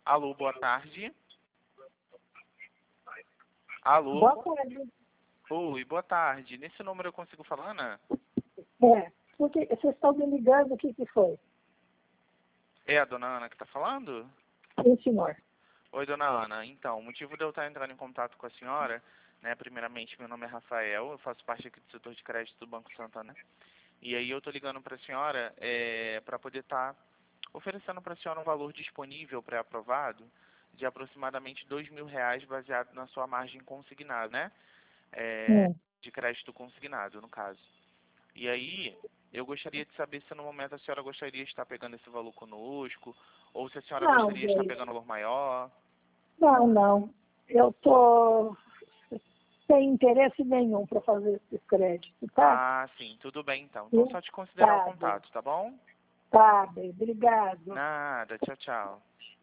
Alô, boa tarde. Alô? Boa tarde. Oi, boa tarde. Nesse número eu consigo falar, Ana? Porque vocês estão me ligando, o que foi? É a dona Ana que está falando? Sim, senhor. Oi, dona Ana. Então, o motivo de eu estar entrando em contato com a senhora, né, primeiramente, meu nome é Rafael, eu faço parte aqui do setor de crédito do Banco Santander. E aí eu estou ligando para a senhora para poder estar oferecendo para a senhora um valor disponível pré-aprovado de aproximadamente R$ 2.000 baseado na sua margem consignada, né? De crédito consignado, no caso. E aí, eu gostaria de saber se no momento a senhora gostaria de estar pegando esse valor conosco, ou se a senhora Não, gostaria de estar pegando um valor maior. não. Eu tô sem interesse nenhum para fazer esse crédito, tá? Ah, sim, tudo bem então. Então só te considerar o contato, tá bom? Tá, bem, obrigado. Nada, tchau, tchau.